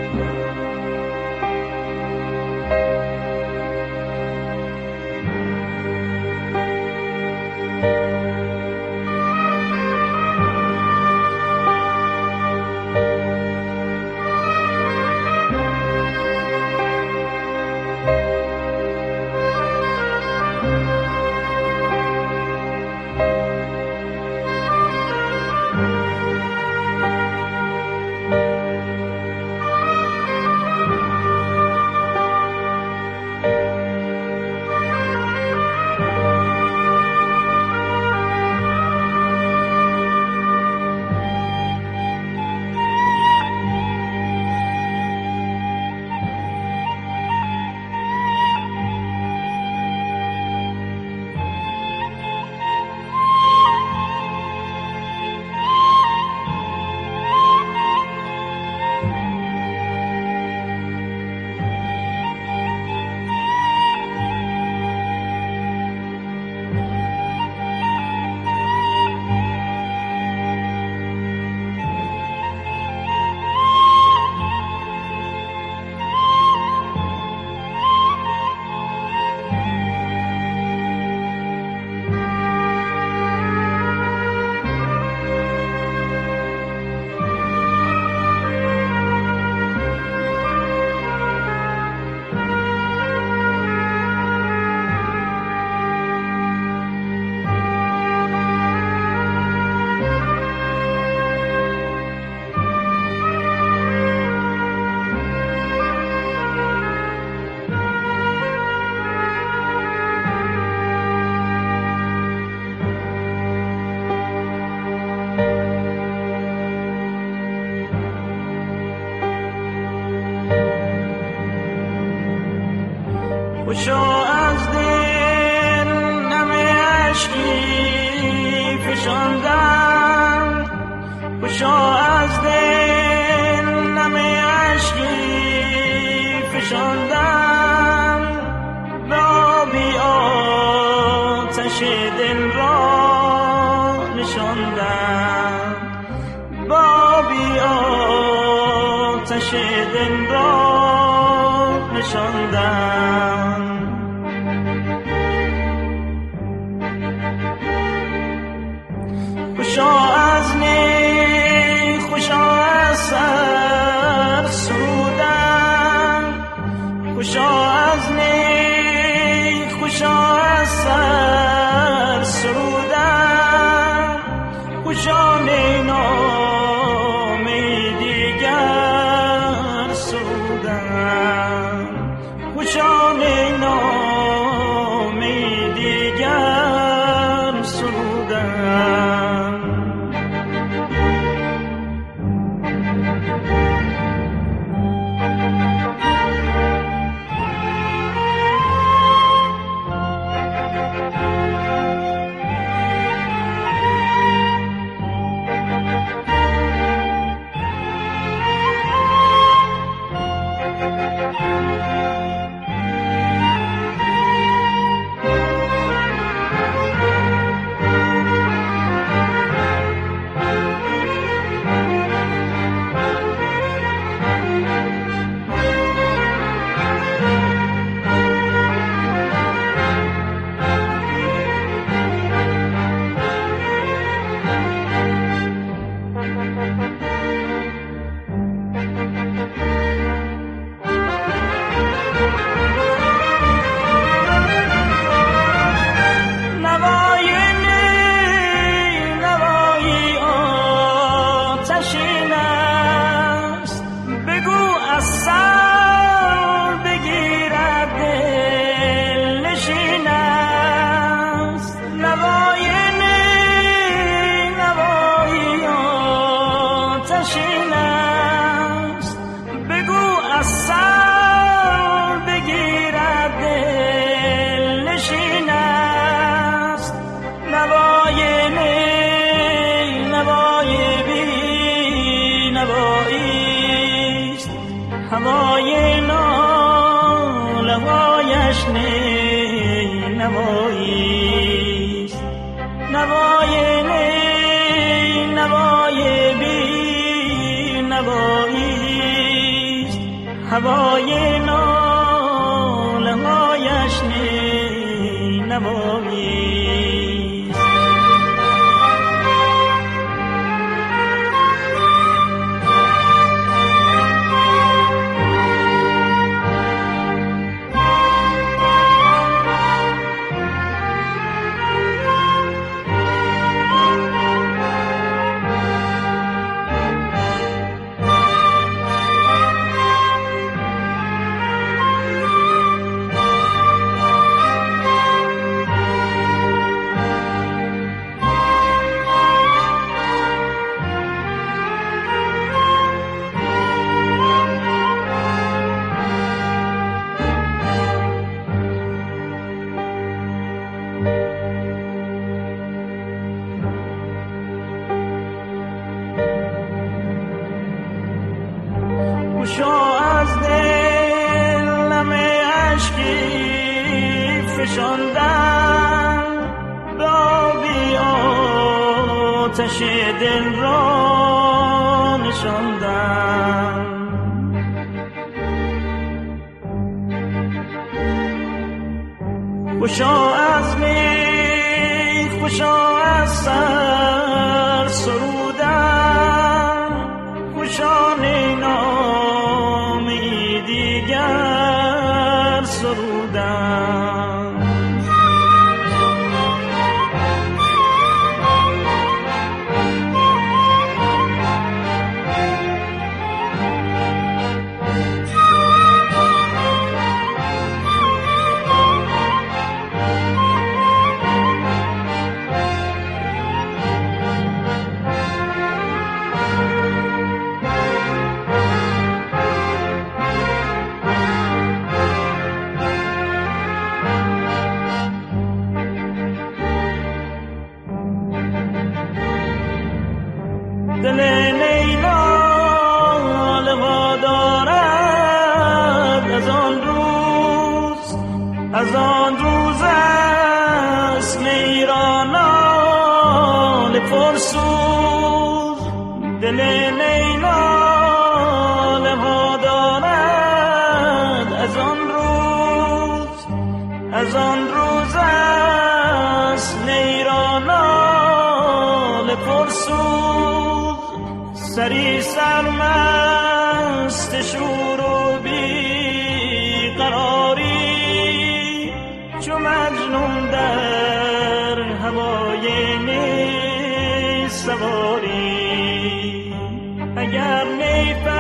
خوشا از دل نم عشقی فشاندم، خوشا از دل نم عشقی فشاندم، بابی آتش دل را نشاندم، بابی آتش دل را نشاندم. خوشا از نی خوشا از سر سرودم، خوشا از نی خوشا از سر سرودم، خوشا نی نامی دیگر سرودم، خوشا نی نامی دیگر سرودم. هوای نال هوایش نی نواییست، نوای نی نوای بی نواییست، هوای ناله هایش نی نوایی گشا از دل نم اشکی فشاندم به آبی آتش دل را نشاندم گشا از می گشا از سر سرودم گشا نامی دیگر سرودم دل لیلا لوا دارد از آن روز است لیلا ناله پرسوز دل لیلا لوا دارد از آن روز است لیلا ناله پرسوز سری سرمست شور و بی قراری چو مجنون در هوای نی سواری اگر نی